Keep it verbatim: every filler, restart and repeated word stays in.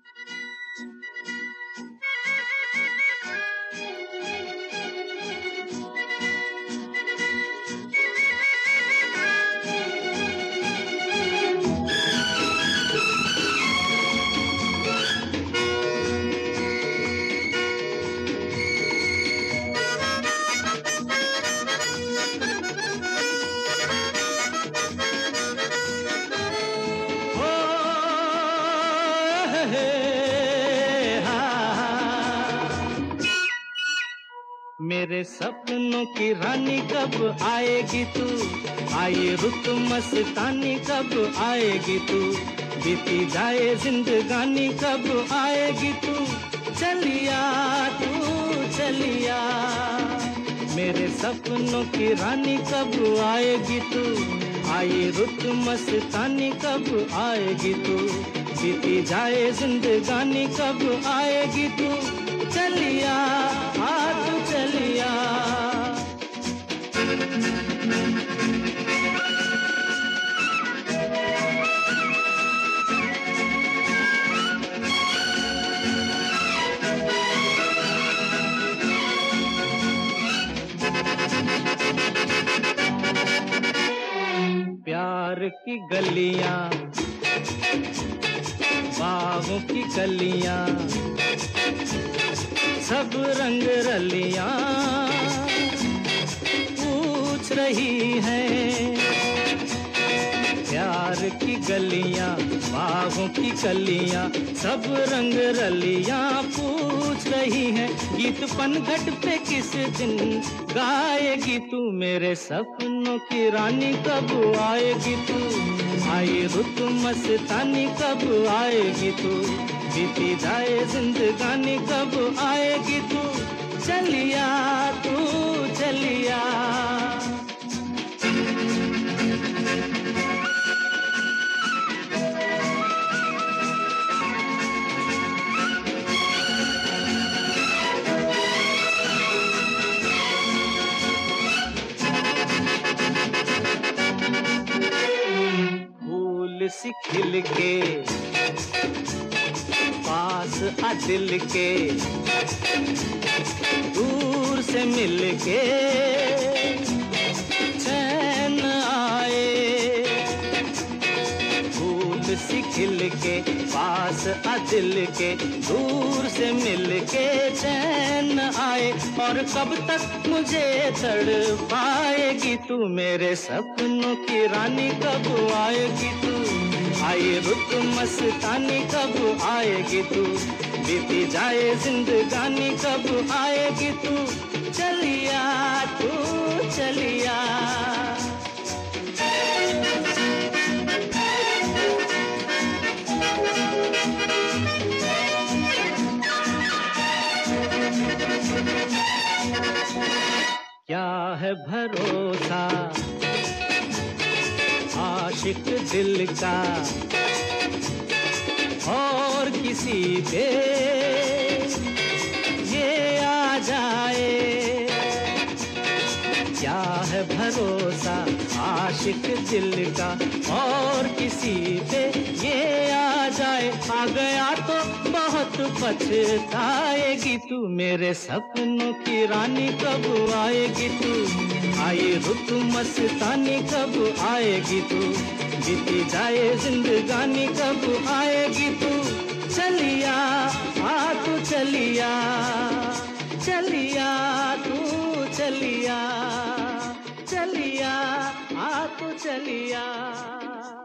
मेरे सपनों की रानी कब आएगी तू, आई रुत मस्तानी कब आएगी तू, बीती जाए जिंदगानी कब आएगी तू, चलिया तू चलिया। मेरे सपनों की रानी कब आएगी तू, आई रुत मस्तानी कब आएगी तू, बीती जाए जिंदगानी कब आएगी तू, चलिया आ तू चलिया। प्यार की गलियां, बागों की गलियां, सब रंग रलियां पूछ रही हैं। प्यार की गलियां, बागों की गलियां, सब रंग रलियां पूछ रही हैं। गीत पनघट पे किस दिन गाएगी तू, मेरे सपनों की रानी कब आएगी तू, आई रुत मस्तानी कब आएगी तू, बीती जाए जिंदगानी कब आएगी तू, चलिया तू चलिया। फूल सी खिल के पास आ दिल के, दूर से मिल के चैन आए। फूल सी खिल के पास आ दिल के, दूर से मिल के चैन आए। और कब तक मुझे तड़पाएगी तू, मेरे सपनों की रानी कब आएगी तू, आई रुत मस्तानी कब आएगी तू, बीती जाए जिंदगानी कब आएगी तू, चलिया तू चलिया। क्या है भरोसा आशिक दिल का और किसी पे ये आ जाए। क्या है भरोसा आशिक दिल का और किसी पे ये आ जाए। आ गया तो बहुत पछताएगी तू, मेरे सपनों की रानी कब आएगी तू, आई रुत मस्तानी कब आएगी तू, बीती जाए जिंदगानी कब आएगी तू, चलिया आ तू चलिया, चलिया तू चलिया, चलिया आ तू चलिया।